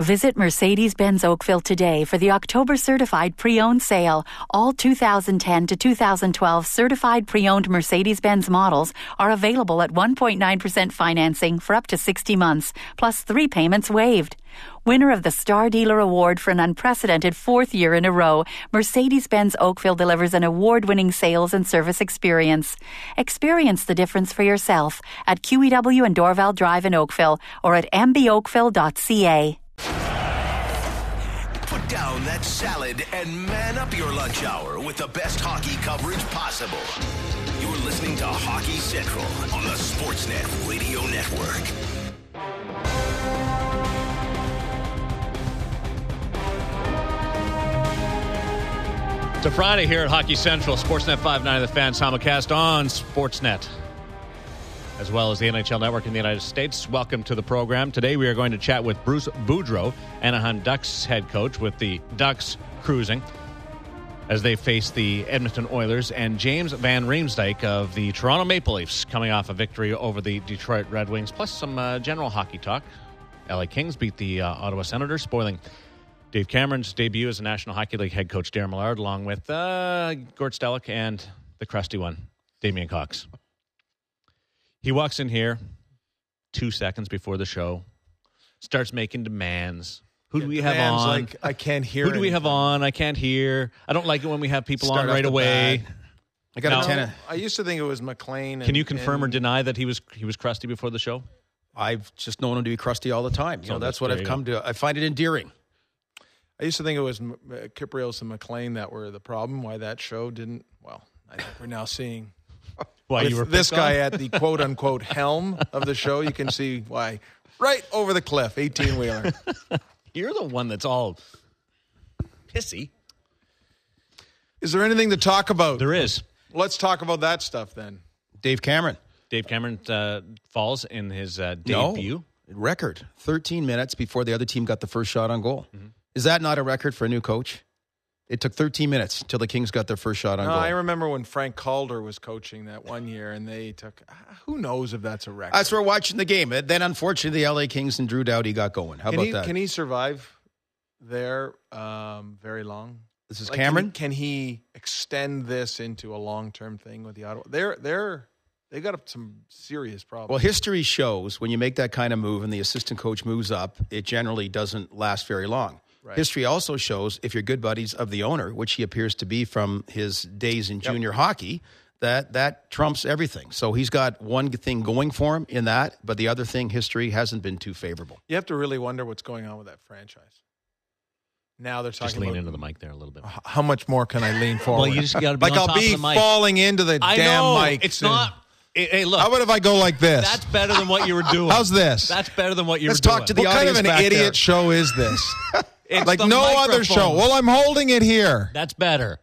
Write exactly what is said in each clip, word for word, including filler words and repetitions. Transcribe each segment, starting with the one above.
Visit Mercedes-Benz Oakville today for the October Certified Pre-Owned Sale. All two thousand ten to two thousand twelve certified pre-owned Mercedes-Benz models are available at one point nine percent financing for up to sixty months, plus three payments waived. Winner of the Star Dealer Award for an unprecedented fourth year in a row, Mercedes-Benz Oakville delivers an award-winning sales and service experience. Experience the difference for yourself at Q E W and Dorval Drive in Oakville or at m b oakville dot c a. Put down that salad and man up your lunch hour with the best hockey coverage possible. You're listening to Hockey Central on the Sportsnet Radio Network. It's a Friday here at Hockey Central, Sportsnet five ninety, The Fan simulcast on Sportsnet, as well as the N H L Network in the United States. Welcome to the program. Today we are going to chat with Bruce Boudreau, Anaheim Ducks head coach, with the Ducks cruising as they face the Edmonton Oilers, and James Van Riemsdyk of the Toronto Maple Leafs coming off a victory over the Detroit Red Wings, plus some uh, general hockey talk. L A Kings beat the uh, Ottawa Senators, spoiling Dave Cameron's debut as a National Hockey League head coach, Darren Millard, along with uh, Gort Stellick and the crusty one, Damian Cox. He walks in here two seconds before the show, starts making demands. Who do yeah, we have on? Like, I can't hear Who do we anything. have on? I can't hear. I don't like it when we have people Start on right away. Bad. I got No. a ten. I used to think it was McLean. And, Can you confirm or and, deny that he was he was crusty before the show? I've just known him to be crusty all the time. You So know, that's that's- what there I've you come to. I find it endearing. I used to think it was M- uh, Kiprios and McLean that were the problem. Why that show didn't? Well, I think we're now seeing. Why With you were this picked guy on? at the quote unquote helm of the show, you can see why. Right over the cliff, eighteen wheeler. You're the one that's all pissy. Is there anything to talk about? There is. Let's talk about that stuff then. Dave Cameron. Dave Cameron uh, falls in his uh, No. debut. Record. thirteen minutes before the other team got the first shot on goal. Mm-hmm. Is that not a record for a new coach? It took thirteen minutes till the Kings got their first shot on No, goal. I remember when Frank Calder was coaching that one year, and they took. Who knows if that's a record? That's where we're watching the game. Then, unfortunately, the L A Kings and Drew Doughty got going. How can about he, that? Can he survive there um, very long? This is Like, Cameron? Can, can he extend this into a long-term thing with the Ottawa? They're they're they got some serious problems. Well, history shows when you make that kind of move and the assistant coach moves up, it generally doesn't last very long. Right. History also shows if you're good buddies of the owner, which he appears to be from his days in junior hockey, that that trumps everything. So he's got one thing going for him in that, but the other thing, history hasn't been too favorable. You have to really wonder what's going on with that franchise. Now they're talking Just lean about into the mic there a little bit. h- how much more can I lean forward? Well, you just got to be like on I'll top be of the mic. falling into the I damn know. mic. It's soon. not. Hey, hey, look. How about if I go like this? That's better than what you were doing. How's this? That's better than what you Let's were doing. talk to the what kind of audience an back idiot there. show is this? It's like the no other microphone. show. Well, I'm holding it here. That's better.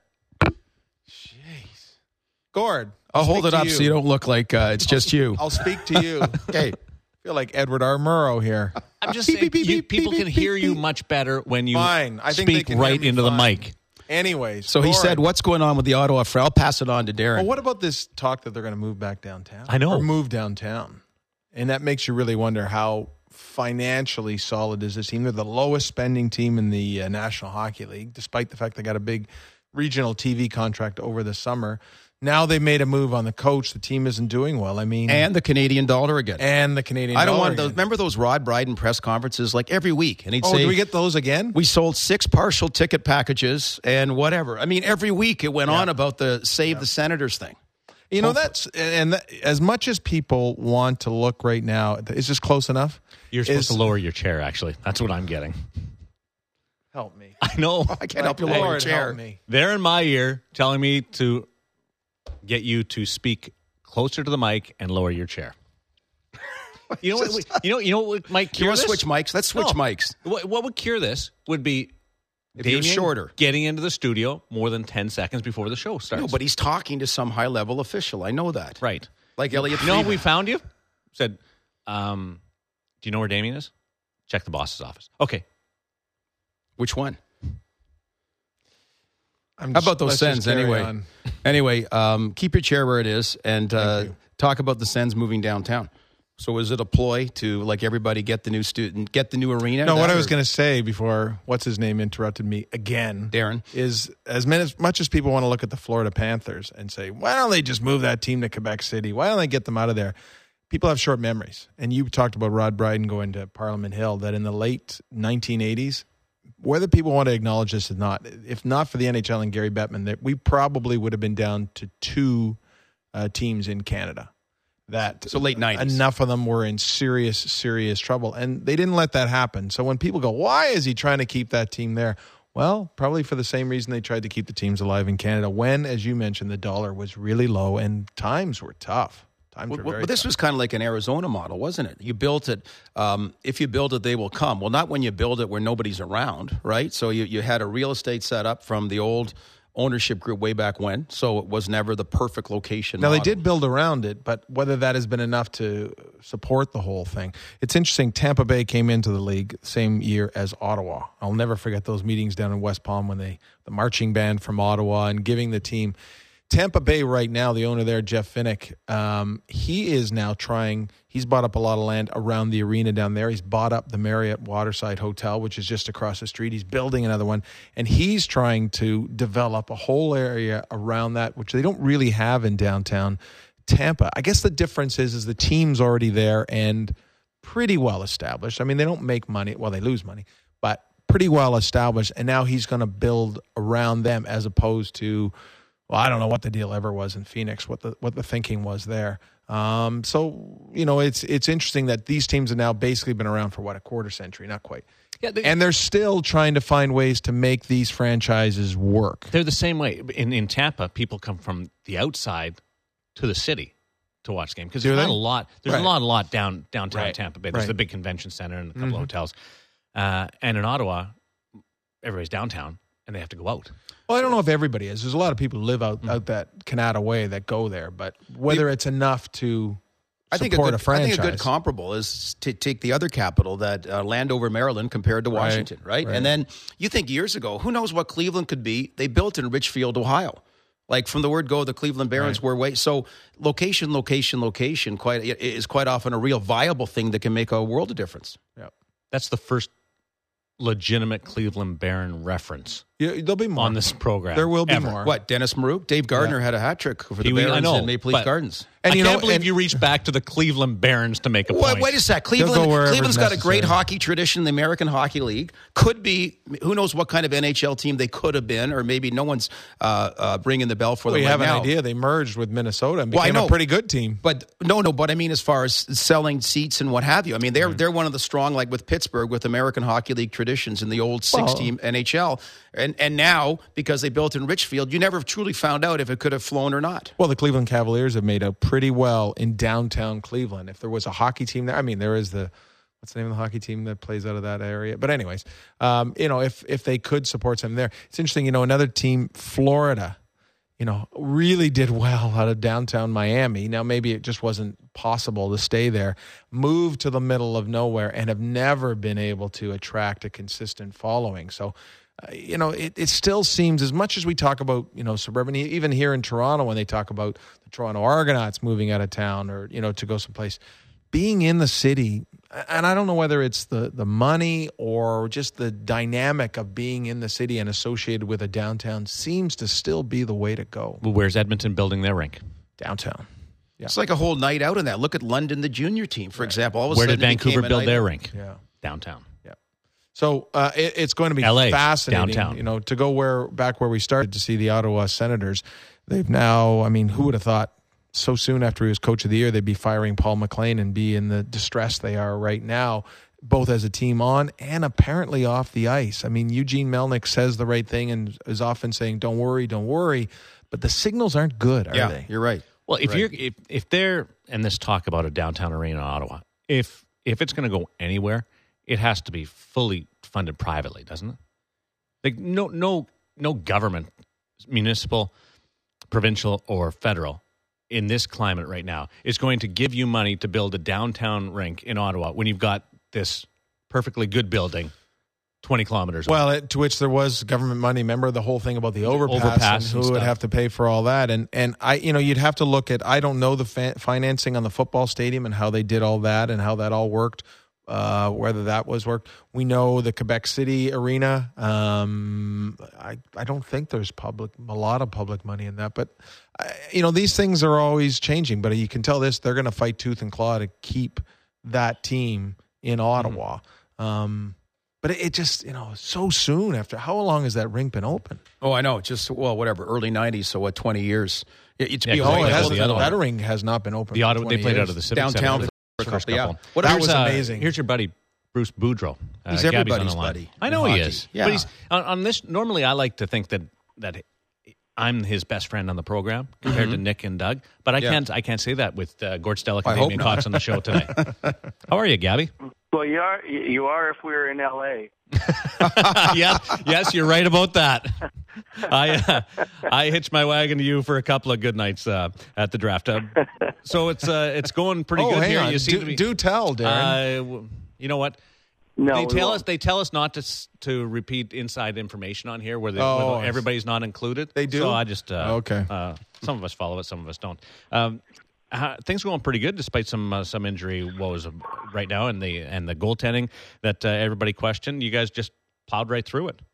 Gord, I'll hold speak it to up so you don't look like uh, it's just you. I'll speak to you. Okay. I feel like Edward R. Murrow here. I'm just Beep, saying, beep, beep, you, beep, people beep, can beep, hear beep, you beep. much better when you Fine. I think they speak can hear right me into the fine. mic. Anyways, So he Gord. said, what's going on with the Ottawa Fred? I'll pass it on to Darren. Well, what about this talk that they're going to move back downtown? I know. Or move downtown. And that makes you really wonder how financially solid is this team. They're the lowest spending team in the uh, National Hockey League, despite the fact they got a big regional T V contract over the summer. Now they made a move on the coach. The team isn't doing well. I mean, and the Canadian dollar again. and the Canadian I don't dollar want those. again. Remember those Rod Brydon press conferences like every week? And he'd Oh, say, do we get those again? we sold six partial ticket packages and whatever. I mean, every week it went Yeah. on about the Save the Senators thing. You know, that's and that, as much as people want to look right now, is this close enough? You're supposed Is- to lower your chair, actually. That's what I'm getting. Help me. I know. I can't help you lower your Lord, chair. help me. They're in my ear telling me to get you to speak closer to the mic and lower your chair. You know what? You know. You know what might You cure want to this? switch mics? Let's switch No. mics. What, what would cure this would be If you're Damien shorter. getting into the studio more than ten seconds before the show starts. No, but he's talking to some high-level official. I know that. right. Like Elliot You know how Friedman. we found you? Said, um, do you know where Damien is? Check the boss's office. Okay. Which one? I'm How just- about those let's just Sens carry anyway? on. Anyway, um, keep your chair where it is and uh, you. talk about the Sens moving downtown. So is it a ploy to, like, everybody get the new student, get the new arena? No, what I or- was going to say before, what's his name interrupted me again, Darren, is as, many, as much as people want to look at the Florida Panthers and say, why don't they just move that team to Quebec City? Why don't they get them out of there? People have short memories. And you talked about Rod Bryden going to Parliament Hill, that in the late nineteen eighties, whether people want to acknowledge this or not, if not for the N H L and Gary Bettman, that we probably would have been down to two uh, teams in Canada. That so late nineties. Enough of them were in serious, serious trouble. And they didn't let that happen. So when people go, why is he trying to keep that team there? Well, probably for the same reason they tried to keep the teams alive in Canada when, as you mentioned, the dollar was really low and times were tough. Times Well, were well, very but this tough. was kind of like an Arizona model, wasn't it? You built it. Um, if you build it, they will come. Well, not when you build it where nobody's around, right? So you, you had a real estate set up from the old ownership group way back when, so it was never the perfect location. Now, model. they did build around it, but whether that has been enough to support the whole thing. It's interesting, Tampa Bay came into the league same year as Ottawa. I'll never forget those meetings down in West Palm when they, the marching band from Ottawa and giving the team. Tampa Bay right now, the owner there, Jeff Finnick, um, he is now trying, he's bought up a lot of land around the arena down there. He's bought up the Marriott Waterside Hotel, which is just across the street. He's building another one, and he's trying to develop a whole area around that, which they don't really have in downtown Tampa. I guess the difference is, is the team's already there and pretty well established. I mean, they don't make money. Well, they lose money, but pretty well established, and now he's going to build around them as opposed to, well, I don't know what the deal ever was in Phoenix, what the what the thinking was there. Um, so, you know, it's it's interesting that these teams have now basically been around for, what, a quarter century, not quite. Yeah, they, and they're still trying to find ways to make these franchises work. They're the same way. In in Tampa, people come from the outside to the city to watch the game because Do there's they? not a lot. There's Right. a lot, a lot down downtown Right. Tampa Bay. There's Right. the big convention center and a couple Mhm. of hotels. Uh, and in Ottawa, everybody's downtown and they have to go out. Well, I don't know if everybody is. There's a lot of people who live out, Mm-hmm. out that Canada way that go there, but whether it's enough to I think, a support good, a franchise. I think a good comparable is to take the other capital, that uh, Landover, Maryland, compared to Right, Washington, right? right. And then you think years ago, who knows what Cleveland could be? They built in Richfield, Ohio. Like from the word go, the Cleveland Barons Right. were way. So location, location, location quite is quite often a real viable thing that can make a world of difference. Yep. That's the first legitimate Cleveland Baron reference Yeah, there'll be more on this program. There will be ever. more. What, Dennis Marouk? Dave Gardner had a hat trick for the He- I Barons know, in Maple Leaf but- Gardens. And I you can't know, believe and- you reached back to the Cleveland Barons to make a Wait, point. wait a sec. They'll go Cleveland, wherever Cleveland's got a great necessary. hockey tradition in the American Hockey League. Could be, who knows what kind of N H L team they could have been, or maybe no one's uh, uh, bringing the bell for Well, them you right have now. an idea. They merged with Minnesota and Well, I became know. a pretty good team. But no, no. But I mean, as far as selling seats and what have you, I mean, they're they're one of the strong, like with Pittsburgh, with American Hockey League traditions in the old six-team N H L, and and now because they built in Richfield, you never truly found out if it could have flown or not. Well, the Cleveland Cavaliers have made out pretty well in downtown Cleveland. If there was a hockey team there, I mean, there is the, what's the name of the hockey team that plays out of that area? But anyways, um, you know, if if they could support something there. It's interesting, you know, another team, Florida, you know, really did well out of downtown Miami. Now, maybe it just wasn't possible to stay there, moved to the middle of nowhere, and have never been able to attract a consistent following. So, uh, you know, it, it still seems, as much as we talk about, you know, suburban, even here in Toronto, when they talk about the Toronto Argonauts moving out of town or, you know, to go someplace, being in the city, and I don't know whether it's the, the money or just the dynamic of being in the city and associated with a downtown, seems to still be the way to go. Well, where's Edmonton building their rink? Downtown. Yeah. It's like a whole night out on that. Look at London, the junior team, for example. All of a Where sudden did it became Vancouver a build night their out. rink? Yeah. Downtown. So uh, it, it's going to be L A, fascinating, downtown. you know, to go where back where we started to see the Ottawa Senators. They've now, I mean, who would have thought so soon after he was coach of the year, they'd be firing Paul McLean and be in the distress they are right now, both as a team on and apparently off the ice. I mean, Eugene Melnick says the right thing and is often saying, don't worry, don't worry. But the signals aren't good, are Yeah, they? you're right. Well, if Right. you're if if they're and this talk about a downtown arena in Ottawa, if if it's going to go anywhere, it has to be fully funded privately, doesn't it? Like no no no government, municipal, provincial, or federal, in this climate right now is going to give you money to build a downtown rink in Ottawa when you've got this perfectly good building twenty kilometers. Well, it, to which there was government money. Remember the whole thing about the overpass, overpass and who and would stuff. have to pay for all that. And and I, you know, you'd have to look at. I don't know the fa- financing on the football stadium and how they did all that and how that all worked. Uh, whether that was worked, we know the Quebec City arena. Um, I I don't think there's public a lot of public money in that, but uh, you know these things are always changing. But you can tell this they're going to fight tooth and claw to keep that team in Ottawa. Mm-hmm. Um, but it, it just you know so soon after how long has that rink been open? Oh, I know. Just well, whatever, early nineties. So what, twenty years? It, it's Yeah, be oh, away it the has- whole- the other that one. ring has not been open. the for Ottawa, they twenty played years. out of the Civic Downtown Center for the first yeah. couple. What That Here's, was uh, amazing. Here's your buddy Bruce Boudreau. Uh, He's Gabby's on everybody's the line. buddy I in know he hockey. is. Yeah. But he's on, on this. Normally, I like to think that that I'm his best friend on the program compared Mm-hmm. to Nick and Doug. But I Yeah. can't. I can't say that with uh, Gord Stellick I and hope Damien not. Cox on the show tonight. How are you, Gabby? Well, you are. You are if we were in L A. yes, yes, you're right about that. I uh, I hitched my wagon to you for a couple of good nights uh, at the draft. Uh, so it's uh, it's going pretty Oh, good hang here. on. You seem do, to be. do tell, Darren. Uh, w- you know what? No, they we tell won't. us. They tell us not to s- to repeat inside information on here, where, they, Oh, where everybody's not included. They do? So I just uh, Okay. Uh, some of us follow it, some of us don't. Um, how, things are going pretty good despite some uh, some injury woes uh, right now, and the and the goaltending that uh, everybody questioned. You guys just plowed right through it.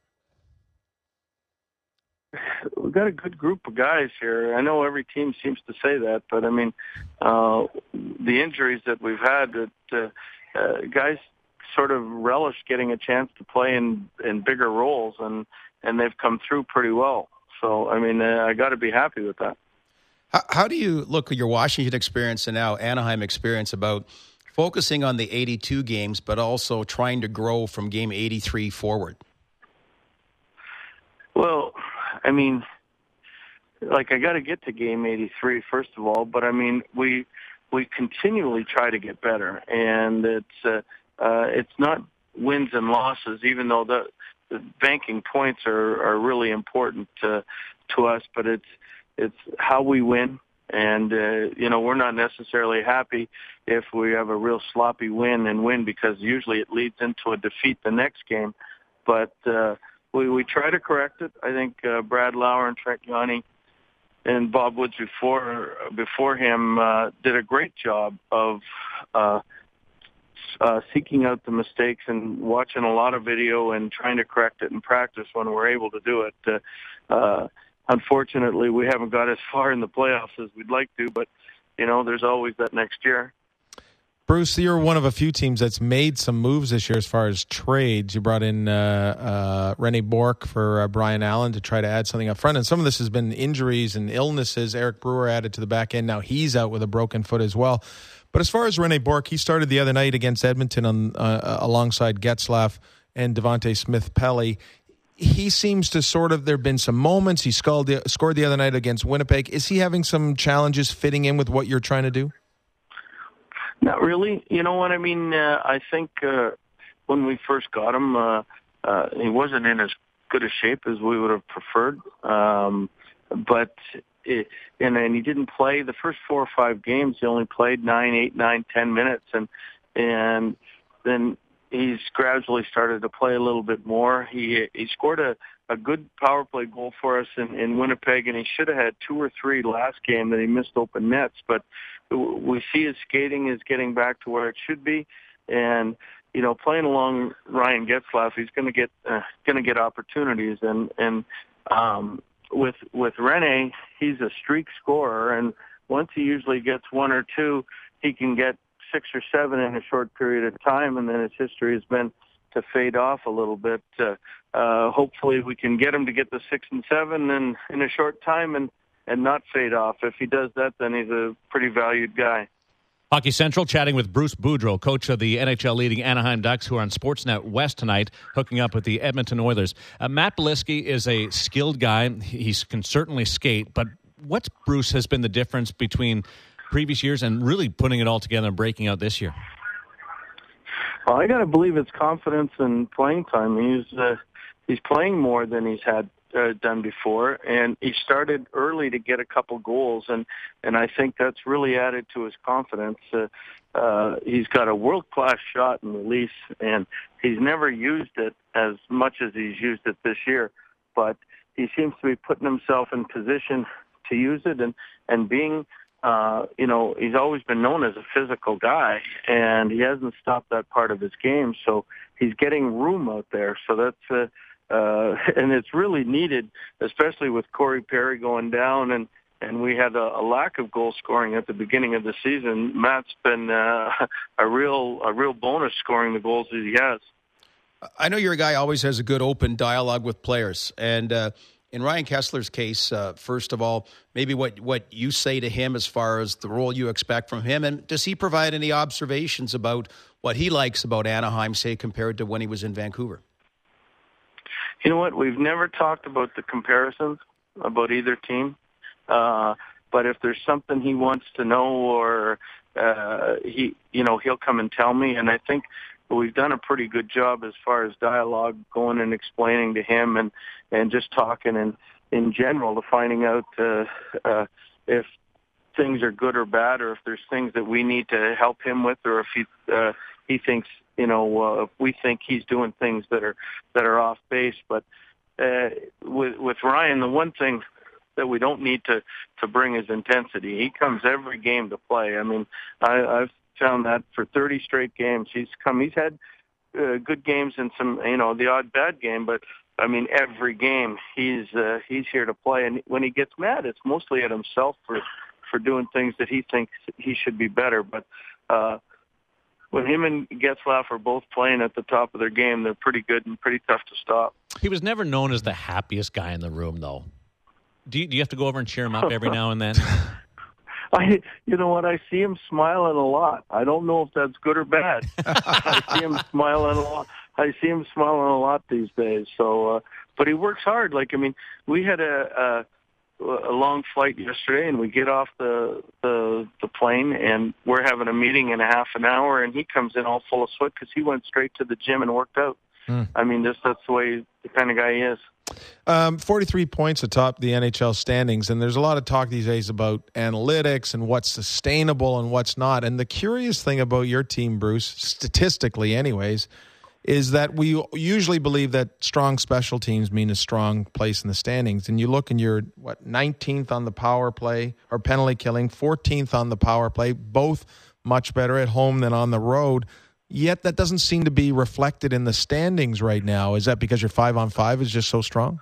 We've got a good group of guys here. I know every team seems to say that, but I mean, uh, the injuries that we've had, that uh, uh, guys sort of relish getting a chance to play in, in bigger roles, and, and they've come through pretty well. So, I mean, uh, I got to be happy with that. How, how do you look at your Washington experience and now Anaheim experience about focusing on the eighty-two games, but also trying to grow from game eighty-three forward? Well, I mean, like I got to get to game eighty-three first of all, but I mean, we we continually try to get better, and it's uh, uh, it's not wins and losses, even though the, the banking points are, are really important uh, to us, but it's it's how we win. And, uh, you know, we're not necessarily happy if we have a real sloppy win and win, because usually it leads into a defeat the next game. But uh, we, we try to correct it. I think uh, Brad Lauer and Trent Yanni and Bob Woods before before him uh, did a great job of uh, uh, seeking out the mistakes and watching a lot of video and trying to correct it in practice when we're able to do it. Uh, uh, unfortunately, we haven't got as far in the playoffs as we'd like to, but, you know, there's always that next year. Bruce, you're one of a few teams that's made some moves this year as far as trades. You brought in uh, uh, Rene Bourque for uh, Brian Allen to try to add something up front. And some of this has been injuries and illnesses. Eric Brewer added to the back end. Now he's out with a broken foot as well. But as far as Rene Bourque, he started the other night against Edmonton on uh, alongside Getzlaf and Devontae Smith-Pelly. He seems to sort of, there have been some moments. He scored the, scored the other night against Winnipeg. Is he having some challenges fitting in with what you're trying to do? Not really. You know what I mean? Uh, I think uh, when we first got him, uh, uh, he wasn't in as good a shape as we would have preferred. Um, but it, and and he didn't play the first four or five games. He only played nine, eight, nine, ten minutes, and and then he's gradually started to play a little bit more. He he scored a, a good power play goal for us in, in Winnipeg, and he should have had two or three last game that he missed open nets. But we see his skating is getting back to where it should be, and you know, playing along Ryan Getzlaf, he's going to get uh, going to get opportunities, and and um, with with Rene, he's a streak scorer, and once he usually gets one or two, he can get six or seven in a short period of time, and then his history has been to fade off a little bit. Uh, uh, hopefully, we can get him to get the six and seven in in a short time, and. and not fade off. If he does that, then he's a pretty valued guy. Hockey Central chatting with Bruce Boudreau, coach of the N H L leading Anaheim Ducks, who are on Sportsnet West tonight, hooking up with the Edmonton Oilers. Uh, Matt Beleskey is a skilled guy. He can certainly skate, but what, Bruce, has been the difference between previous years and really putting it all together and breaking out this year? Well, I got to believe it's confidence and playing time. He's uh, he's playing more than he's had Uh, done before, and he started early to get a couple goals, and and I think that's really added to his confidence. Uh, uh, he's got a world-class shot and release, and he's never used it as much as he's used it this year, but he seems to be putting himself in position to use it, and, and being, uh, you know, he's always been known as a physical guy, and he hasn't stopped that part of his game, so he's getting room out there. So that's, uh, uh, and it's really needed, especially with Corey Perry going down, and, and we had a, a lack of goal scoring at the beginning of the season. Matt's been uh, a real a real bonus scoring the goals that he has. I know you're a guy who always has a good open dialogue with players. And uh, in Ryan Kesler's case, uh, first of all, maybe what, what you say to him as far as the role you expect from him. And does he provide any observations about what he likes about Anaheim, say, compared to when he was in Vancouver? You know what? We've never talked about the comparisons about either team. Uh, but if there's something he wants to know, or uh, he, you know, he'll come and tell me. And I think we've done a pretty good job as far as dialogue going and explaining to him, and, and just talking and in general to finding out uh, uh, if things are good or bad, or if there's things that we need to help him with, or if he uh, he thinks, you know, uh, if we think he's doing things that are that are off base. But uh, with with Ryan, the one thing that we don't need to, to bring his intensity. He comes every game to play. I mean, I, I've found that for thirty straight games. He's come, he's had uh, good games and some, you know, the odd bad game, but I mean, every game he's, uh, he's here to play. And when he gets mad, it's mostly at himself for, for doing things that he thinks he should be better. But, uh, when him and Getzlaf are both playing at the top of their game, they're pretty good and pretty tough to stop. He was never known as the happiest guy in the room, though. Do you, do you have to go over and cheer him up every now and then? I, you know what? I see him smiling a lot. I don't know if that's good or bad. I see him smiling a lot. I see him smiling a lot these days. So, uh, but he works hard. Like, I mean, we had a, a, a long flight yesterday, and we get off the, the the plane, and we're having a meeting in a half an hour, and he comes in all full of sweat because he went straight to the gym and worked out. Mm. I mean, this that's the way the kind of guy he is. Um, forty-three points atop the N H L standings, and there's a lot of talk these days about analytics and what's sustainable and what's not. And the curious thing about your team, Bruce, statistically anyways, is that we usually believe that strong special teams mean a strong place in the standings. And you look and you're, what, nineteenth on the power play or penalty killing, fourteenth on the power play, both much better at home than on the road. Yet that doesn't seem to be reflected in the standings right now. Is that because your five-on-five is just so strong?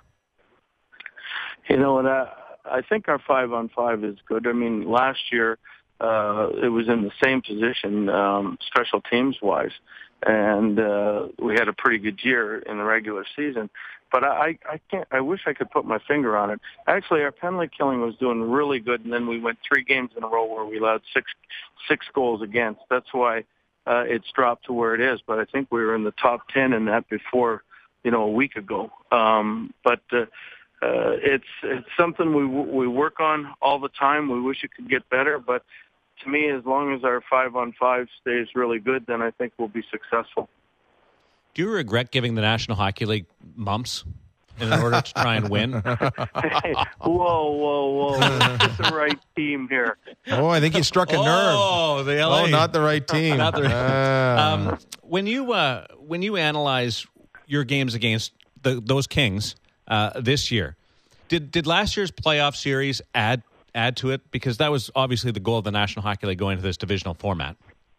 You know, and I, I think our five-on-five is good. I mean, last year uh, it was in the same position um, special teams-wise, and uh, we had a pretty good year in the regular season. But I, I can't. I wish I could put my finger on it. Actually, our penalty killing was doing really good, and then we went three games in a row where we allowed six six goals against. That's why Uh, it's dropped to where it is, but I think we were in the top ten in that before, you know, a week ago. Um, but uh, uh, it's it's something we we work on all the time. We wish it could get better, but to me, as long as our five on five stays really good, then I think we'll be successful. Do you regret giving the National Hockey League mumps in order to try and win? Hey, whoa, whoa, whoa! Let's get the right team here. Oh, I think you struck a nerve. Oh, the L A. Oh, not the right team. Not the right. Ah. Um, when you uh, when you analyze your games against the, those Kings uh, this year, did did last year's playoff series add add to it? Because that was obviously the goal of the National Hockey League going to this divisional format.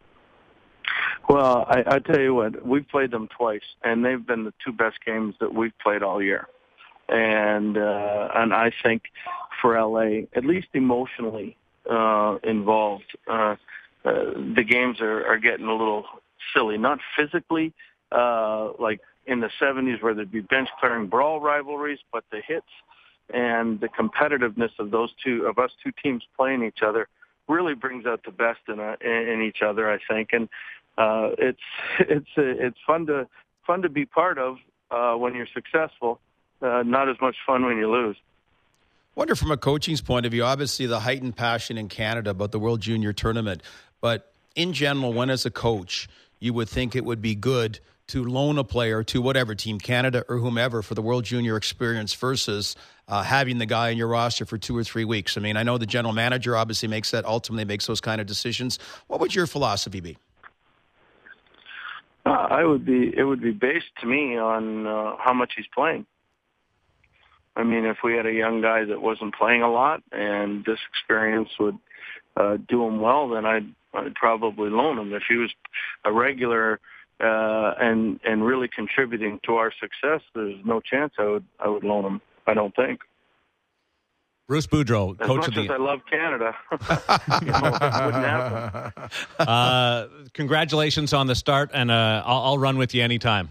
Well, I, I tell you what, we've played them twice, and they've been the two best games that we've played all year. And uh, and I think for L A, at least emotionally uh, involved, uh, uh, the games are, are getting a little silly. Not physically, uh, like in the seventies where there'd be bench-clearing brawl rivalries, but the hits and the competitiveness of those two, of us two teams playing each other, really brings out the best in, a, in each other, I think. And Uh, it's it's uh, it's fun to fun to be part of uh, when you're successful. Uh, not as much fun when you lose. Wonder from a coaching's point of view, obviously the heightened passion in Canada about the World Junior Tournament, but in general, when as a coach, you would think it would be good to loan a player to whatever team, Canada or whomever, for the World Junior experience versus uh, having the guy in your roster for two or three weeks. I mean, I know the general manager obviously makes that, ultimately makes those kind of decisions. What would your philosophy be? Uh, I would be. It would be based to me on uh, how much he's playing. I mean, if we had a young guy that wasn't playing a lot and this experience would uh, do him well, then I'd, I'd probably loan him. If he was a regular uh, and and really contributing to our success, there's no chance I would I would loan him. I don't think. Bruce Boudreau, as coach much of the. As I love Canada, you know, it wouldn't happen. Uh, congratulations on the start, and uh, I'll, I'll run with you anytime.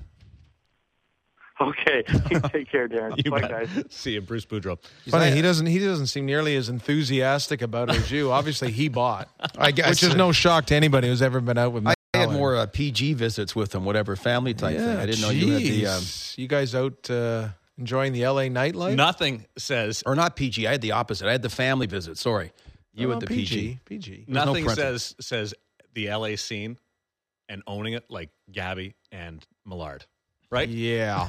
Okay, you take care, Darren. You Bye, bet. guys. See you, Bruce Boudreau. Funny, he doesn't. He doesn't seem nearly as enthusiastic about it as you. Obviously, he bought, I guess, which is no shock to anybody who's ever been out with. I had Mallon. more uh, P G visits with him, whatever family type Yeah, thing. I didn't know you had the. Um, you guys out uh, enjoying the L A nightlife? Nothing says. or not P G. I had the opposite. I had the family visit. Sorry, you Oh, had the P G. P G. no Nothing parental. says says the L A scene and owning it like Gabby and Millard, right? Yeah.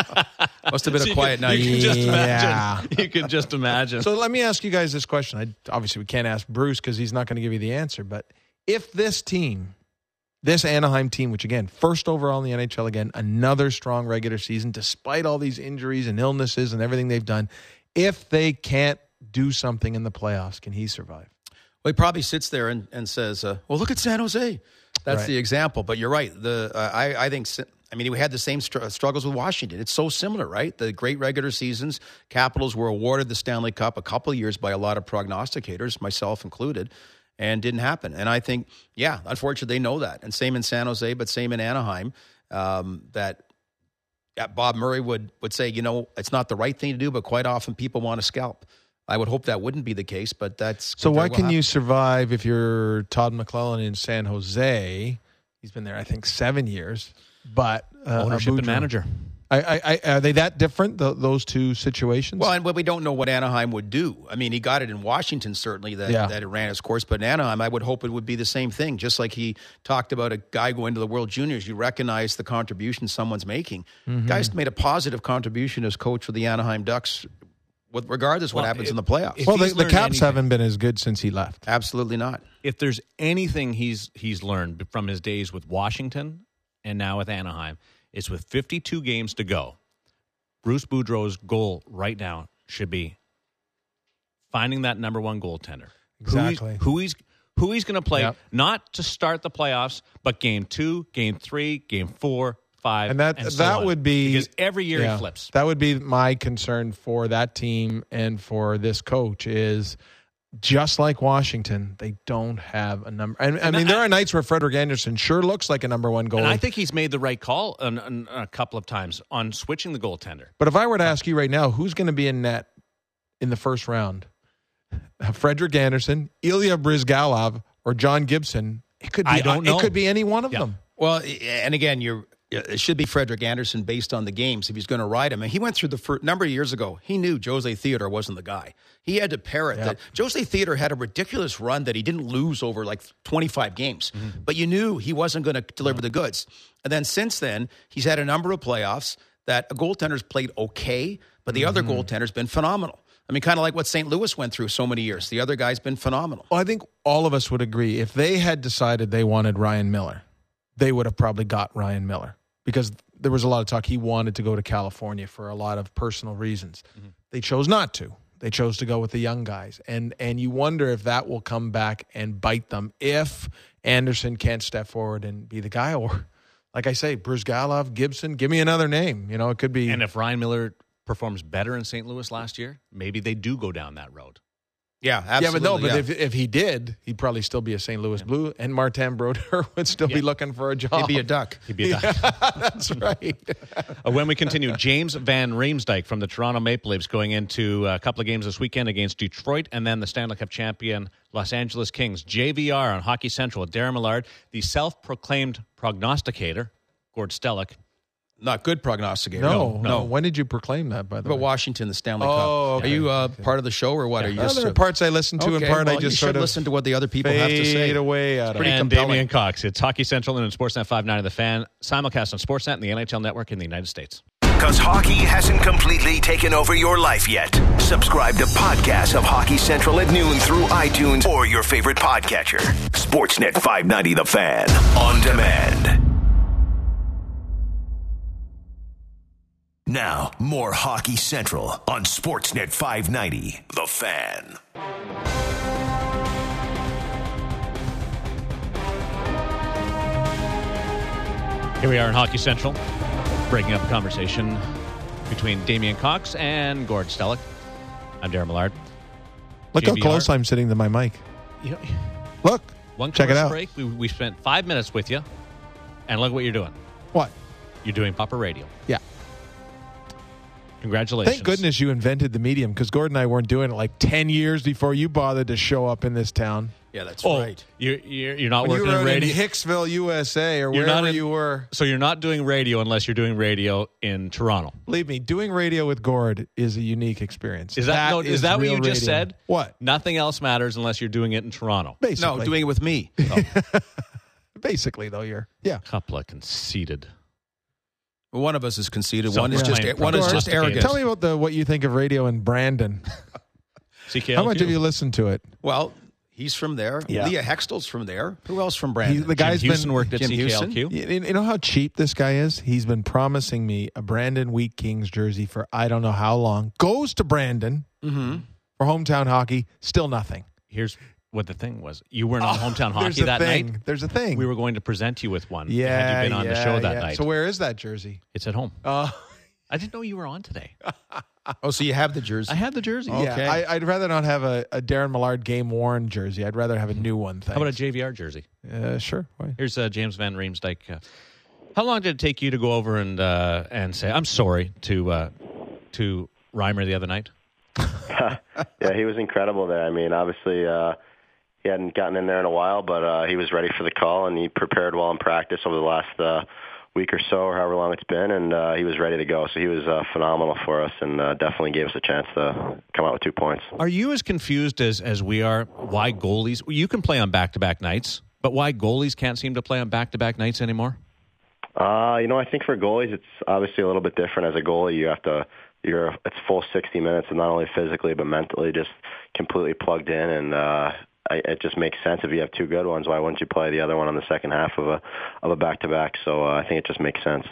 Must have been So a you quiet can, night. You can just Yeah. imagine. You can just imagine. So let me ask you guys this question. I, obviously, we can't ask Bruce because he's not going to give you the answer. But if this team, this Anaheim team, which again, first overall in the N H L again, another strong regular season, despite all these injuries and illnesses and everything they've done, if they can't do something in the playoffs, can he survive? Well, he probably sits there and, and says, uh, well, look at San Jose. That's Right. the example. But you're right. The uh, I, I think, I mean, we had the same str- struggles with Washington. It's so similar, right? The great regular seasons, Capitals were awarded the Stanley Cup a couple of years by a lot of prognosticators, myself included, and didn't happen. And I think, yeah, unfortunately, they know that. And same in San Jose, but same in Anaheim, um, that yeah, Bob Murray would, would say, you know, it's not the right thing to do, but quite often people want to scalp. I would hope that wouldn't be the case, but that's... So why very well can you happen. survive if you're Todd McClellan in San Jose? He's been there, I think, seven years. But uh, Ownership and Boudreau- manager. I, I, I, are they that different, th- those two situations? Well, and but we don't know what Anaheim would do. I mean, he got it in Washington, certainly, that, Yeah. that it ran its course. But in Anaheim, I would hope it would be the same thing. Just like he talked about a guy going to the World Juniors, you recognize the contribution someone's making. Mm-hmm. Guy's made a positive contribution as coach for the Anaheim Ducks, with regardless what Well, happens if- in the playoffs. if well, the, he's the learned Caps anything- haven't been as good since he left. Absolutely not. If there's anything he's he's learned from his days with Washington and now with Anaheim, it's with fifty-two games to go. Bruce Boudreau's goal right now should be finding that number one goaltender. Exactly. Who, he, who he's who he's going to play, Yep. not to start the playoffs, but game two, game three, game four, five, And that and so that on. would be because every year yeah, he flips. That would be my concern for that team and for this coach is just like Washington, they don't have a number. And, I mean, there are nights where Frederik Andersen sure looks like a number one goalie. And I think he's made the right call on, on, a couple of times on switching the goaltender. But if I were to ask you right now, who's going to be in net in the first round? Frederik Andersen, Ilya Bryzgalov, or John Gibson? It could be. I don't know. It could be any one of Yeah. them. Well, and again, you're it should be Frederik Andersen based on the games if he's going to ride him. And he went through the first number of years ago. He knew Jose Theodore wasn't the guy. He had to parrot Yep. that. Jose Theodore had a ridiculous run that he didn't lose over like twenty-five games, Mm-hmm. but you knew he wasn't going to deliver the goods. And then since then, he's had a number of playoffs that a goaltender's played okay, but the Mm-hmm. other goaltender's been phenomenal. I mean, kind of like what Saint Louis went through so many years. The other guy's been phenomenal. Well, I think all of us would agree if they had decided they wanted Ryan Miller, they would have probably got Ryan Miller because there was a lot of talk he wanted to go to California for a lot of personal reasons. Mm-hmm. They chose not to. They chose to go with the young guys. And and you wonder if that will come back and bite them if Anderson can't step forward and be the guy. Or, like I say, Bryzgalov, Gibson, give me another name. You know, it could be. And if Ryan Miller performs better in Saint Louis last year, maybe they do go down that road. Yeah, absolutely. Yeah, but no, but yeah. if if he did, he'd probably still be a Saint Louis Blue, and Martin Brodeur would still Yeah. be looking for a job. He'd be a duck. He'd be a duck. That's right. Uh, when we continue, James Van Riemsdyk from the Toronto Maple Leafs going into a couple of games this weekend against Detroit and then the Stanley Cup champion Los Angeles Kings. J V R on Hockey Central with Darren Millard, the self-proclaimed prognosticator, Gord Stellick. Not good prognosticator. No, no. no. When did you proclaim that, by the But way? Washington, the Stanley Oh, Cup. okay. Are you uh, part of the show or what? Are you Well, just there are parts I listen to, and Okay, part well, I just you should sort of listen to what the other people have to fade say. away out of. Pretty it. and compelling. Damian Cox. It's Hockey Central and Sportsnet five ninety The Fan, simulcast on Sportsnet and the N H L Network in the United States. Because hockey hasn't completely taken over your life yet. Subscribe to podcasts of Hockey Central at noon through iTunes or your favorite podcatcher. Sportsnet five ninety The Fan. On demand. Now, more Hockey Central on Sportsnet five ninety, The Fan. Here we are in Hockey Central, breaking up a conversation between Damian Cox and Gord Stellick. I'm Darren Millard. Look G V R. how close I'm sitting to my mic. You know, Look. one Check it commercial out. break. We, we spent five minutes with you, and look what you're doing. What? You're doing proper radio. Yeah. Congratulations. Thank goodness you invented the medium, because Gord and I weren't doing it like ten years before you bothered to show up in this town. Yeah, that's Oh, right. you're, you're, you're not When you working were in out in radio. Hicksville, U S A, or You're wherever not in- you were. So you're not doing radio unless you're doing radio in Toronto. Believe me, doing radio with Gord is a unique experience. Is that, no, is that what real you just radio. said? What? Nothing else matters unless you're doing it in Toronto. Basically. No, doing it with me. Basically, though, you're. Yeah. Couple of conceited. One of us is conceited. So One is yeah. just Yeah. one is just Gord, arrogant. Tell me about the what you think of radio in Brandon. C K L Q. How much have you listened to it? Well, he's from there. Yeah. Leah Hextall's from there. Who else from He, Brandon? the guy's Jim Houston been. worked at Jim C K L Q. Houston? You, you know how cheap this guy is? He's been promising me a Brandon Wheat Kings jersey for I don't know how long. Goes to Brandon mm-hmm. for hometown hockey. Still nothing. Here's what the thing was. You weren't on hometown There's hockey a that thing. night. There's a thing. We were going to present you with one. yeah, Had you been on yeah, the show that yeah. night. So where is that jersey? It's at home. Uh, I didn't know you were on today. Oh, so you have the jersey? I have the jersey. Okay. Yeah, I, I'd rather not have a, a Darren Millard game worn jersey. I'd rather have a new one. How about a J V R jersey? Uh, sure. Why? Here's uh, James Van Riemsdyk. Uh, how long did it take you to go over and uh, and say I'm sorry to uh, to Reimer the other night? Yeah, he was incredible there. I mean, obviously, uh, he hadn't gotten in there in a while, but uh, he was ready for the call, and he prepared well in practice over the last uh, week or so, or however long it's been, and uh, he was ready to go. So he was uh, phenomenal for us, and uh, definitely gave us a chance to come out with two points. Are you as confused as, as we are? Why goalies? You can play on back-to-back nights, but why goalies can't seem to play on back-to-back nights anymore? Uh, you know, I think for goalies, it's obviously a little bit different. As a goalie, you have to, you're, it's full sixty minutes, and not only physically, but mentally just completely plugged in, and uh, I, it just makes sense. If you have two good ones, why wouldn't you play the other one on the second half of a of a back-to-back? So uh, I think it just makes sense.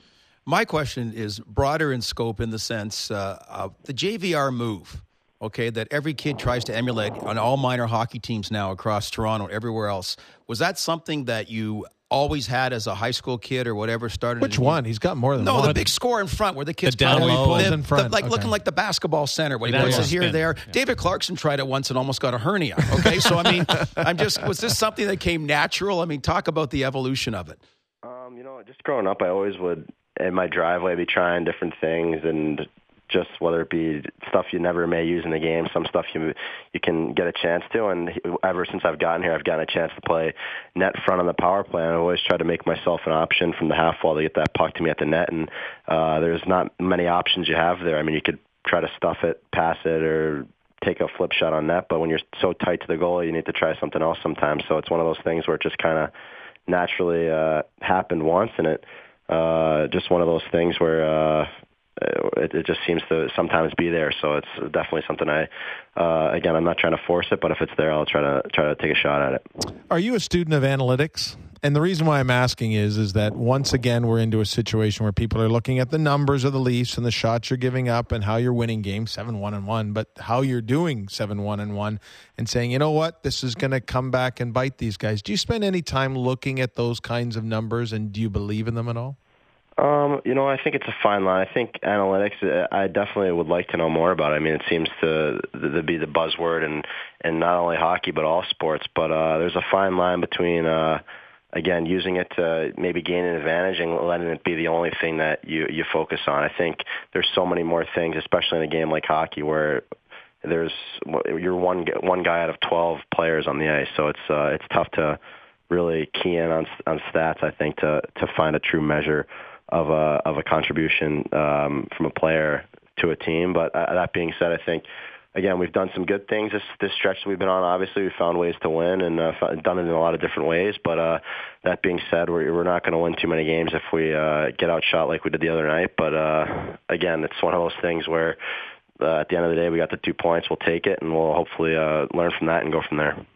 My question is broader in scope in the sense uh, of the J V R move, okay, that every kid tries to emulate on all minor hockey teams now across Toronto, everywhere else. Was that something that you always had as a high school kid or whatever started? Which one? He's got more than No, one. the big score in front where the kids The down put- low. the- Pulls in the- front. like Okay. looking like the basketball center when he That puts is it here spin. there. Yeah. David Clarkson tried it once and almost got a hernia. Okay, so I mean, I'm just was this something that came natural? I mean, talk about the evolution of it. Um, you know, just growing up, I always would, in my driveway, be trying different things, and just whether it be stuff you never may use in the game, some stuff you you can get a chance to. And ever since I've gotten here, I've gotten a chance to play net front on the power play. And I've always tried to make myself an option from the half wall to get that puck to me at the net. And uh, there's not many options you have there. I mean, you could try to stuff it, pass it, or take a flip shot on net. But when you're so tight to the goal, you need to try something else sometimes. So it's one of those things where it just kind of naturally uh, happened once, and it uh, just one of those things where uh, it, it just seems to sometimes be there. So it's definitely something I, uh, again, I'm not trying to force it, but if it's there, I'll try to try to take a shot at it. Are you a student of analytics? And the reason why I'm asking is, is that once again, we're into a situation where people are looking at the numbers of the Leafs and the shots you're giving up and how you're winning games seven one and one, but how you're doing seven one and one and saying, you know what, this is going to come back and bite these guys. Do you spend any time looking at those kinds of numbers, and do you believe in them at all? Um, you know, I think it's a fine line. I think analytics, I definitely would like to know more about it. I mean, it seems to, to be the buzzword in, in not only hockey but all sports. But uh, there's a fine line between, uh, again, using it to maybe gain an advantage and letting it be the only thing that you, you focus on. I think there's so many more things, especially in a game like hockey, where there's you're one one guy out of twelve players on the ice. So it's uh, it's tough to really key in on on stats, I think, to to find a true measure of a of a contribution um, from a player to a team. But uh, that being said, I think, again, we've done some good things this this stretch that we've been on. Obviously, we've found ways to win and uh, done it in a lot of different ways. But uh, that being said, we're we're not going to win too many games if we uh, get outshot like we did the other night. But uh, again, it's one of those things where uh, at the end of the day, we got the two points. We'll take it, and we'll hopefully uh, learn from that and go from there.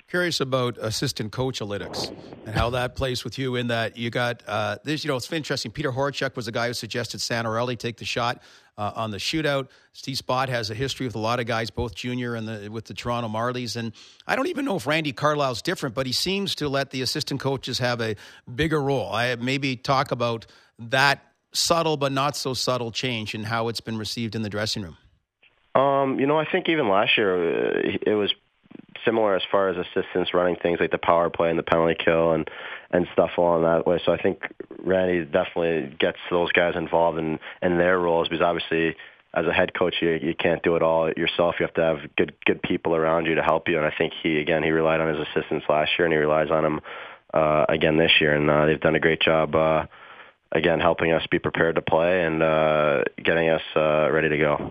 Curious about assistant coach analytics and how that plays with you in that you got uh, this. You know, it's interesting. Peter Horachek was the guy who suggested Santorelli take the shot uh, on the shootout. Steve Spott has a history with a lot of guys, both junior and the, with the Toronto Marlies. And I don't even know if Randy Carlisle's different, but he seems to let the assistant coaches have a bigger role. I maybe talk about that subtle but not so subtle change in how it's been received in the dressing room. Um, you know, I think even last year uh, it was similar as far as assistants running things like the power play and the penalty kill and, and stuff along that way. So I think Randy definitely gets those guys involved in, in their roles because obviously as a head coach, you, you can't do it all yourself. You have to have good good people around you to help you. And I think he, again, he relied on his assistants last year and he relies on them uh, again this year. And uh, they've done a great job, uh, again, helping us be prepared to play and uh, getting us uh, ready to go.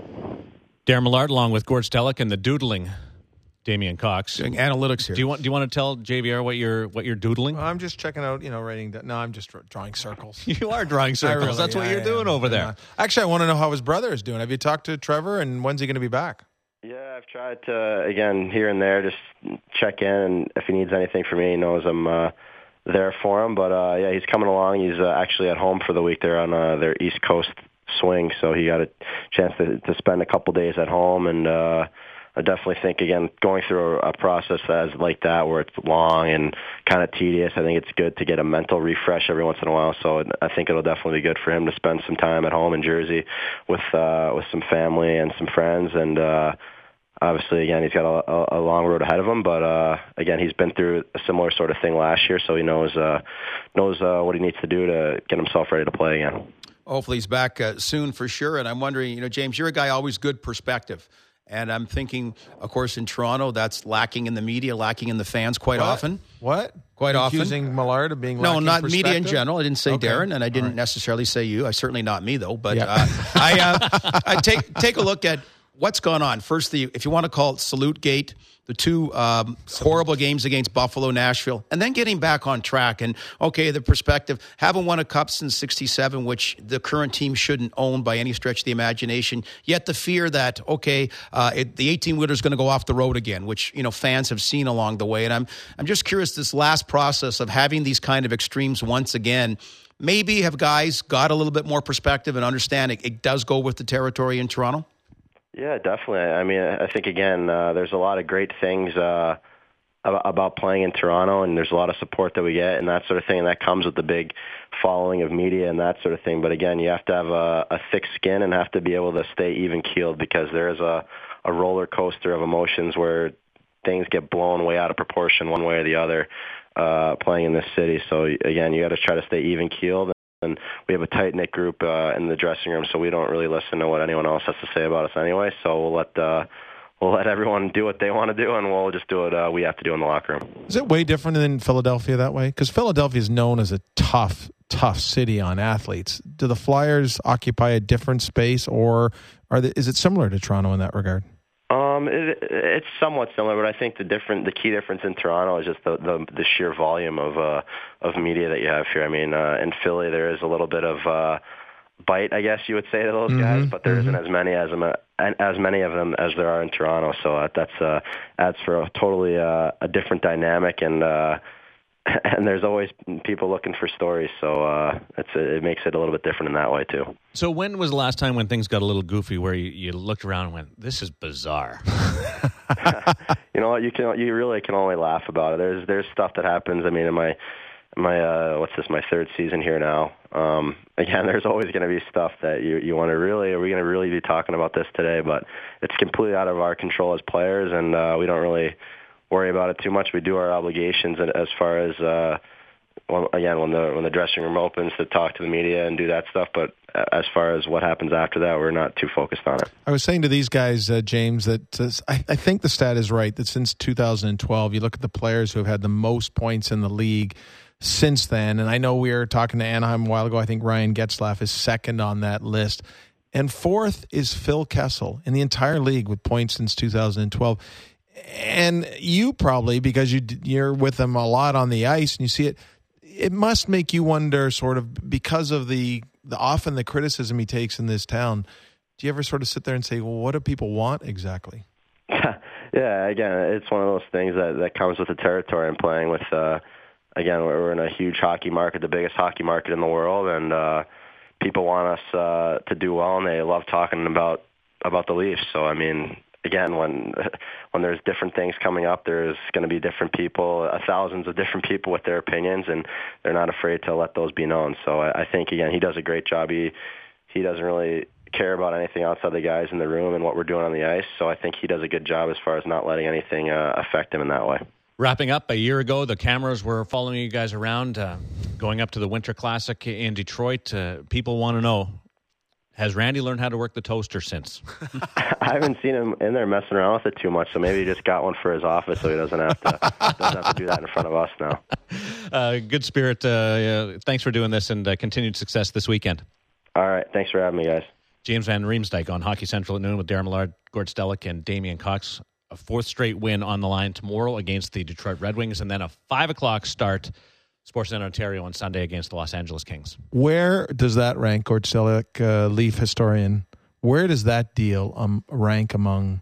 Darren Millard along with Gord Stellick and the doodling Damian Cox. Doing analytics here. Do you want do you want to tell J V R what you're what you're doodling? Well, I'm just checking out, you know, writing down. No, I'm just drawing circles. You are drawing circles. Really, That's what yeah, you're yeah, doing yeah, over there. yeah. Actually, I want to know how his brother is doing. Have you talked to Trevor, and when's he going to be back? Yeah, I've tried to, again, here and there, just check in, and if he needs anything from me, he knows I'm uh, there for him. But, uh, yeah, he's coming along. He's uh, actually at home for the week. They're on uh, their East Coast swing, so he got a chance to, to spend a couple days at home, and uh, I definitely think, again, going through a, a process as like that where it's long and kind of tedious, I think it's good to get a mental refresh every once in a while. So it, I think it'll definitely be good for him to spend some time at home in Jersey with uh, with some family and some friends. And uh, obviously, again, he's got a, a long road ahead of him. But, uh, again, he's been through a similar sort of thing last year, so he knows, uh, knows uh, what he needs to do to get himself ready to play again. Hopefully he's back uh, soon for sure. And I'm wondering, you know, James, you're a guy always good perspective. And I'm thinking, of course, in Toronto, that's lacking in the media, lacking in the fans quite what? often. What? Quite Accusing often. Accusing Millard of being No, lacking not media in perspective? general. I didn't say Okay. Darren, and I didn't right. necessarily say you. I certainly not me, though. But Yeah. uh, I, uh, I take take a look at what's gone on. First, the if you want to call it Salute Gate, the two um, horrible games against Buffalo, Nashville, and then getting back on track. And, okay, the perspective, haven't won a cup since sixty-seven, which the current team shouldn't own by any stretch of the imagination. Yet the fear that, okay, uh, it, the eighteen-wheeler is going to go off the road again, which, you know, fans have seen along the way. And I'm I'm just curious, this last process of having these kind of extremes once again, maybe have guys got a little bit more perspective and understand it, it does go with the territory in Toronto? Yeah, definitely. I mean, I think, again, uh, there's a lot of great things uh, about playing in Toronto, and there's a lot of support that we get and that sort of thing, and that comes with the big following of media and that sort of thing. But, again, you have to have a, a thick skin and have to be able to stay even-keeled because there is a, a roller coaster of emotions where things get blown way out of proportion one way or the other uh, playing in this city. So, again, you got to try to stay even-keeled. And we have a tight-knit group uh, in the dressing room, so we don't really listen to what anyone else has to say about us anyway. So we'll let uh, we'll let everyone do what they want to do, and we'll just do what uh, we have to do in the locker room. Is it way different than Philadelphia that way? Because Philadelphia is known as a tough, tough city on athletes. Do the Flyers occupy a different space, or are they, is it similar to Toronto in that regard? Um, it, it's somewhat similar, but I think the different, the key difference in Toronto is just the the, the sheer volume of uh, of media that you have here. I mean, uh, in Philly there is a little bit of uh, bite, I guess you would say, to those mm-hmm, guys, but there mm-hmm. isn't as many as them, as many of them as there are in Toronto. So uh, that's uh, adds for a totally uh, a different dynamic, and uh, and there's always people looking for stories. So uh, it's it makes it a little bit different in that way too. So when was the last time when things got a little goofy where you, you looked around and went, "This is bizarre"? You know what? You can you really can only laugh about it. There's there's stuff that happens. I mean, in my my uh, what's this? My third season here now. Um, again, there's always going to be stuff that you you want to really. Are we going to really be talking about this today? But it's completely out of our control as players, and uh, we don't really worry about it too much. We do our obligations, and as far as uh, well, again, when the when the dressing room opens, to talk to the media and do that stuff. But as far as what happens after that, we're not too focused on it. I was saying to these guys, uh, James, that uh, I, I think the stat is right, that since two thousand twelve, you look at the players who have had the most points in the league since then, and I know we were talking to Anaheim a while ago, I think Ryan Getzlaf is second on that list, and fourth is Phil Kessel in the entire league with points since two thousand twelve. And you probably, because you, you're with them a lot on the ice and you see it, it must make you wonder, sort of, because of the, the often the criticism he takes in this town, do you ever sort of sit there and say, well, what do people want exactly? Yeah, again, it's one of those things that, that comes with the territory and playing with, uh, again, we're in a huge hockey market, the biggest hockey market in the world, and uh, people want us uh, to do well, and they love talking about about the Leafs. So, I mean, again, when when there's different things coming up, there's going to be different people, uh, thousands of different people with their opinions, and they're not afraid to let those be known. So I, I think, again, he does a great job. He he doesn't really care about anything outside the guys in the room and what we're doing on the ice. So I think he does a good job as far as not letting anything uh, affect him in that way. Wrapping up, a year ago, the cameras were following you guys around, uh, going up to the Winter Classic in Detroit. Uh, people want to know, has Randy learned how to work the toaster since? I haven't seen him in there messing around with it too much, so maybe he just got one for his office so he doesn't have to doesn't have to do that in front of us now. Uh, good spirit. Uh, uh, thanks for doing this, and uh, continued success this weekend. All right. Thanks for having me, guys. James Van Riemsdyk on Hockey Central at noon with Darren Millard, Gord Stellick, and Damian Cox. A fourth straight win on the line tomorrow against the Detroit Red Wings, and then a five o'clock start, Sportsnet Ontario on Sunday against the Los Angeles Kings. Where does that rank, Gord Stellick, uh, Leaf historian? Where does that deal um, rank among?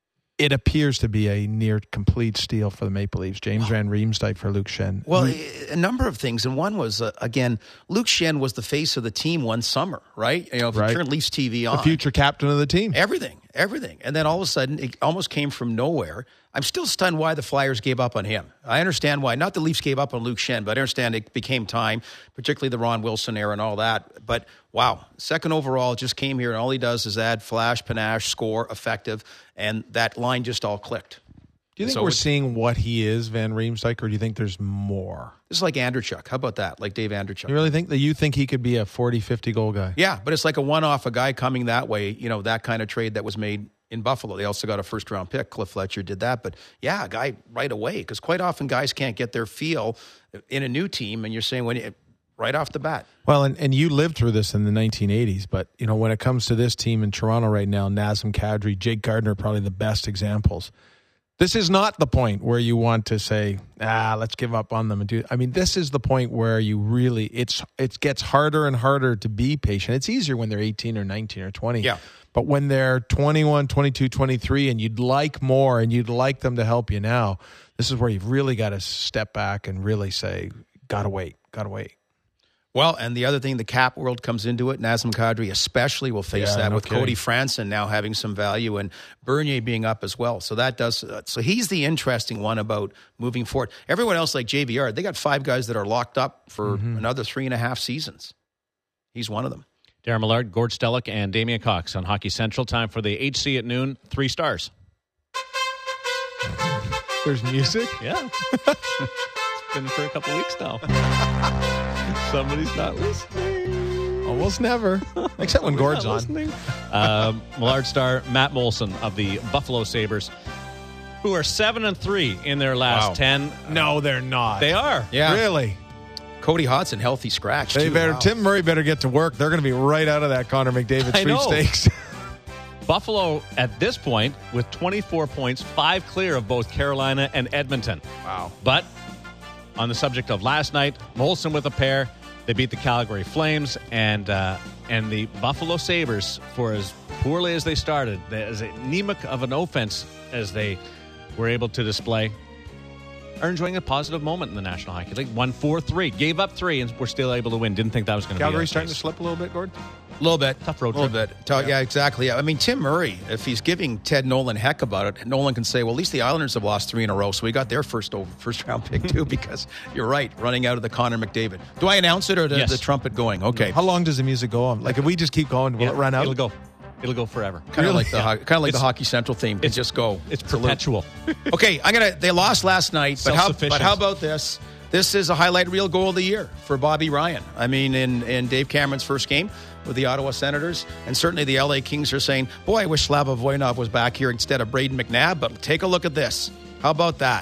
It appears to be a near complete steal for the Maple Leafs. James Van Riemsdyk for Luke Schenn. Well, a number of things, and one was uh, again, Luke Schenn was the face of the team one summer, right? You know, if right. you turn Leafs T V on, the future captain of the team, everything, everything, and then all of a sudden, it almost came from nowhere. I'm still stunned why the Flyers gave up on him. I understand why. Not the Leafs gave up on Luke Schenn, but I understand it became time, particularly the Ron Wilson era and all that. But wow, second overall, just came here, and all he does is add flash, panache, score, effective, and that line just all clicked. Do you think so we're seeing what he is, Van Riemsdyk, or do you think there's more? This is like Andrechuk. How about that? Like Dave Andrechuk. You really think that you think he could be a forty, fifty goal guy? Yeah, but it's like a one-off, a guy coming that way, you know, that kind of trade that was made in Buffalo. They also got a first-round pick. Cliff Fletcher did that. But, yeah, a guy right away, because quite often guys can't get their feel in a new team, and you're saying when you, right off the bat. Well, and, and you lived through this in the nineteen eighties, but, you know, when it comes to this team in Toronto right now, Nazem Kadri, Jake Gardiner, probably the best examples. This is not the point where you want to say, ah, let's give up on them and do. I mean, this is the point where you really it's it gets harder and harder to be patient. It's easier when they're eighteen or nineteen or twenty. Yeah. But when they're twenty-one, twenty-two, twenty-three, and you'd like more and you'd like them to help you now, this is where you've really got to step back and really say, gotta wait, gotta wait. Well, and the other thing, the cap world comes into it. Nazem Kadri especially will face yeah, that no with kidding. Cody Franson now having some value and Bernier being up as well. So that does. Uh, so he's the interesting one about moving forward. Everyone else, like J V R, they got five guys that are locked up for mm-hmm. another three and a half seasons. He's one of them. Darren Millard, Gord Stellick, and Damian Cox on Hockey Central. Time for the H C at noon. Three stars. There's music? Yeah. It's been for a couple weeks now. Somebody's not listening. Almost never. Except when Gord's on. um, Millard star Matt Moulson of the Buffalo Sabres, who are seven and three in their last wow. ten. No, they're not. They are. Yeah. Really? Cody Hodgson, healthy scratch. They too. better. Wow. Tim Murray better get to work. They're going to be right out of that Connor McDavid I know. sweepstakes. Buffalo, at this point, with twenty-four points, five clear of both Carolina and Edmonton. Wow. But on the subject of last night, Moulson with a pair. They beat the Calgary Flames, and uh, and the Buffalo Sabres, for as poorly as they started, as anemic of an offense as they were able to display, are enjoying a positive moment in the National Hockey League. Won four three, gave up three, and were still able to win. Didn't think that was going to be Calgary's the starting case. to slip a little bit, Gord? A little bit. Tough road trip. A little bit. Tough, yeah. yeah, exactly. Yeah. I mean, Tim Murray, if he's giving Ted Nolan heck about it, Nolan can say, well, at least the Islanders have lost three in a row, so we got their first over, first round pick, too, because you're right, running out of the Connor McDavid. Do I announce it or the, yes. the trumpet going? Okay. How long does the music go on? Like, if we just keep going, will yeah, it run out? It'll go. It'll go forever. Kind of really? like the yeah. kind of like it's, the Hockey Central theme. It's just go. It's, it's perpetual. Okay, I'm gonna. They lost last night, but how? But how about this? This is a highlight reel goal of the year for Bobby Ryan. I mean, in in Dave Cameron's first game with the Ottawa Senators, and certainly the L A Kings are saying, "Boy, I wish Slava Voinov was back here instead of Braden McNabb." But take a look at this. How about that?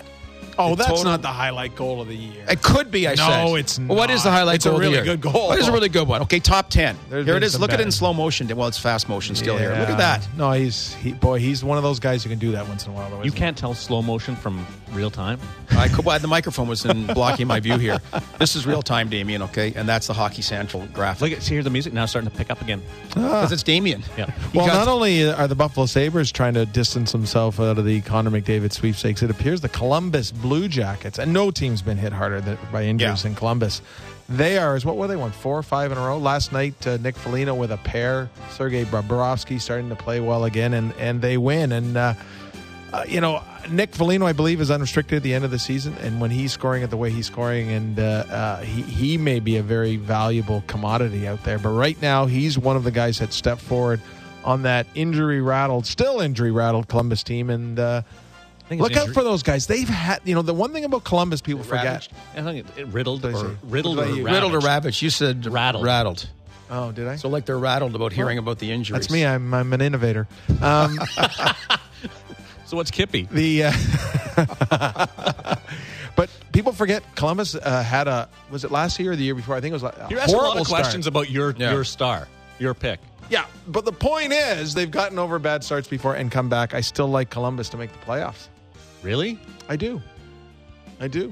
Oh, The that's total- not the highlight goal of the year. It could be, I No, said. it's Well, what is the not. highlight It's a goal of the really year? good goal. What is a really good one? Okay, top ten. There's here it been is. some Look at it bad- in slow motion. Well, it's fast motion still here. Look at Yeah. that. No, he's he, boy. He's one of those guys who can do that once in a while. Though, You isn't he? can't tell slow motion from real time. I could, well, the microphone was in blocking my view here. This is real time, Damien, okay? And that's the Hockey Central graphic. Look at see here the music now starting to pick up again. Because it's Damien. Yeah. He Well, got- not only are the Buffalo Sabres trying to distance themselves out of the Connor McDavid sweepstakes, it appears the Columbus Blue Jackets, and no team's been hit harder than, by injuries Yeah. than Columbus. They are, what were they, won four or five in a row? Last night, uh, Nick Foligno with a pair, Sergei Bobrovsky starting to play well again, and, and they win. And, uh, uh, you know, Nick Foligno, I believe, is unrestricted at the end of the season, and when he's scoring at the way he's scoring, and uh, uh, he, he may be a very valuable commodity out there. But right now, he's one of the guys that stepped forward on that injury-rattled, still injury-rattled Columbus team, and uh, I think it's look out injury- for those guys. They've had, you know, the one thing about Columbus people forget. Ravaged? I think it, it riddled What did I or say? riddled What or about you? Riddled or ravaged. ravaged? You said Rattled. Rattled. Oh, did I? So like they're rattled about hearing about the injuries. That's me. I'm, I'm an innovator. Um, So what's Kippy? the uh, but people forget Columbus uh, had a was it last year or the year before? I think it was like a You're asking a horrible lot of questions start. about your Yeah. your star, your pick. Yeah, but the point is they've gotten over bad starts before and come back. I still like Columbus to make the playoffs. Really? I do. I do.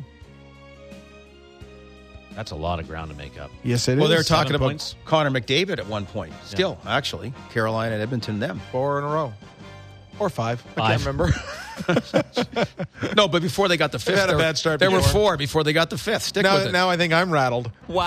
That's a lot of ground to make up. Yes, it Well, is. they were talking Seven about points? Connor McDavid at one point. Still, actually. Carolina and Edmonton, them. four in a row. Or five. I Five. can't remember. No, but before they got the fifth. had a there- bad start There were before. four before they got the fifth. Stick with now, it. now I think I'm rattled. Wow.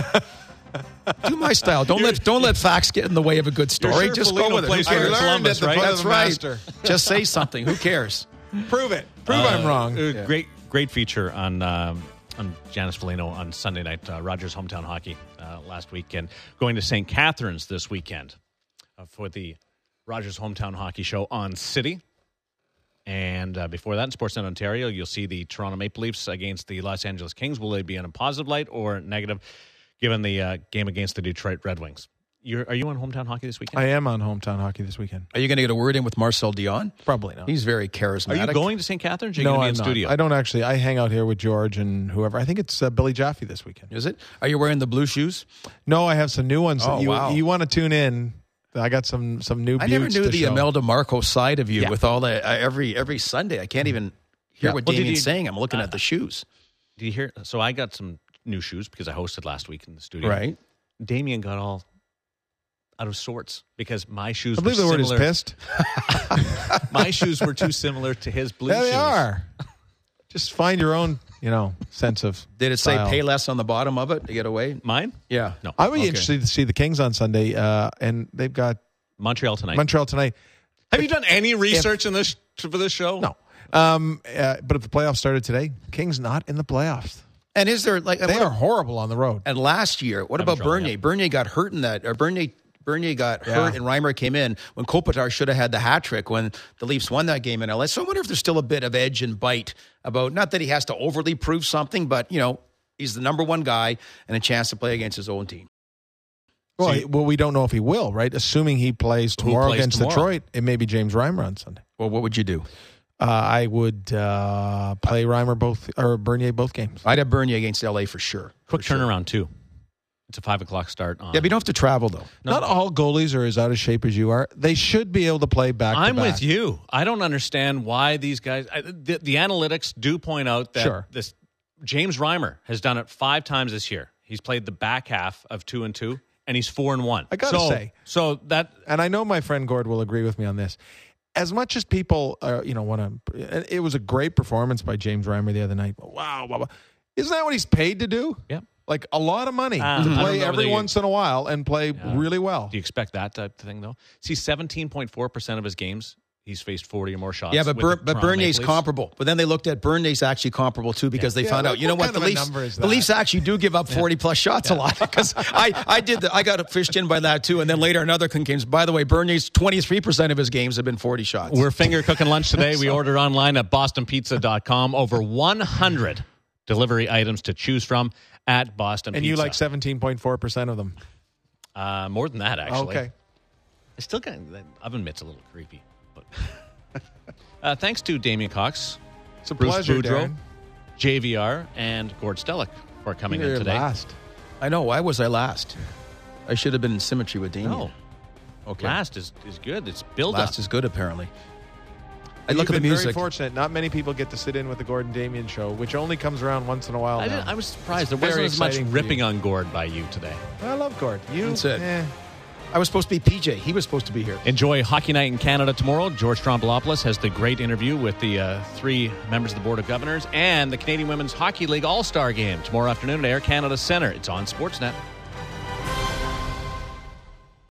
Do my style. Don't let don't let facts get in the way of a good story. sure Just Foligno go with it. Who plays for I cares? learned Columbus, at the right? foot of That's the right. master. Just say something. Who cares? Prove it. Prove I'm wrong. Uh, Great, great feature on um, on Janice Foligno on Sunday night. Uh, Rogers Hometown Hockey uh, last weekend. Going to Saint Catharines this weekend uh, for the Rogers Hometown Hockey Show on City. And uh, before that, in Sportsnet Ontario, you'll see the Toronto Maple Leafs against the Los Angeles Kings. Will they be in a positive light or negative, given the uh, game against the Detroit Red Wings? You're, are you on Hometown Hockey this weekend? I am on hometown hockey this weekend. Are you going to get a word in with Marcel Dion? Probably not. He's very Are charismatic. you going to Saint Catharines? Or are you no, going I'm to be in not. studio? I don't actually. I hang out here with George and whoever. I think it's uh, Billy Jaffe this weekend. Is it? Are you wearing the blue shoes? No, I have some new ones. Oh, that you wow. you want to tune in? I got some some new. I never buttes knew to the show. Imelda Marco side of you Yeah. with all the uh, every every Sunday. I can't even hear Yeah. what Well, did Damien's you- saying. I'm looking uh, at the shoes. Did you hear? So I got some new shoes because I hosted last week in the studio. Right. Damien got all out of sorts because my shoes I believe were the word is similar. pissed. My shoes were too similar to his blue Yeah, shoes. they are. Just find your own, you know, sense of. Did it say style. pay less on the bottom of it to get away? Mine? Yeah. No. I would be Okay. interested to see the Kings on Sunday, uh, and they've got Montreal tonight. Montreal tonight. Have you done any research in this for this show? No, um, uh, but if the playoffs started today, Kings not in the playoffs. And is there like They are horrible on the road. And last year, what I'm about trouble, Bernier? yeah. Bernier got hurt in that. Or Bernier Bernier got Yeah. hurt, and Reimer came in when Kopitar should have had the hat trick when the Leafs won that game in L A. So I wonder if there's still a bit of edge and bite about not that he has to overly prove something, but you know he's the number one guy and a chance to play against his own team. Well, So he- well, we don't know if he will, right? Assuming he plays tomorrow plays against tomorrow? Detroit, it may be James Reimer on Sunday. Well, what would you do? Uh, I would uh, play Reimer both or Bernier both games. I'd have Bernier against L A for sure. Quick For sure. turnaround too. It's a five o'clock start. On. Yeah, but you don't have to travel though. No. Not all goalies are as out of shape as you are. They should be able to play back. I'm to back. with you. I don't understand why these guys. I, the, the analytics do point out that Sure. this James Reimer has done it five times this year. He's played the back half of two and two, and he's four and one. I gotta so, say. so that And I know my friend Gord will agree with me on this. As much as people, uh, you know, want to, it was a great performance by James Reimer the other night. Wow, wow, wow. Isn't that what he's paid to do? yeah. Like a lot of money Uh, to I don't play know every whether you- once in a while and play really well. Do you expect that type of thing though? See, seventeen point four percent of his games, he's faced forty or more shots. Yeah, but with Ber- the but Toronto Bernier's Maple Leafs. comparable. But then they looked at Bernier's actually comparable too because they Yeah, found like, out. You know what what? The kind of a Leafs, number is the that? Leafs actually do give up forty plus shots a lot because I, I did the, I got fished in by that too. And then later another came. By the way, Bernier's twenty three percent of his games have been forty shots. We're finger cooking lunch today. We ordered online at boston pizza dot com. Over one hundred delivery items to choose from at Boston And Pizza. you like seventeen point four percent of them. Uh, more than that, actually. Okay. It's still kind of, the oven mitt's a little creepy. But uh, thanks to Damien Cox, It's a Bruce pleasure, Boudreau, Darren. J V R and Gord Stellick for coming You're in today. Last. I know. Why was I last? I should have been in symmetry with Damien. No. Okay. Last is, is good. It's build Last up. is good, apparently. I You've look at the been music. Very fortunate. Not many people get to sit in with the Gordon Damien show, which only comes around once in a while. I, now. did, I was surprised. It's There wasn't very as much exciting for ripping you. on Gord by you today. I love Gord. You. That's it. eh. I was supposed to be P J. He was supposed to be here. Enjoy Hockey Night in Canada tomorrow. George Strombolopoulos has the great interview with the uh, three members of the Board of Governors and the Canadian Women's Hockey League All-Star Game tomorrow afternoon at Air Canada Centre. It's on Sportsnet.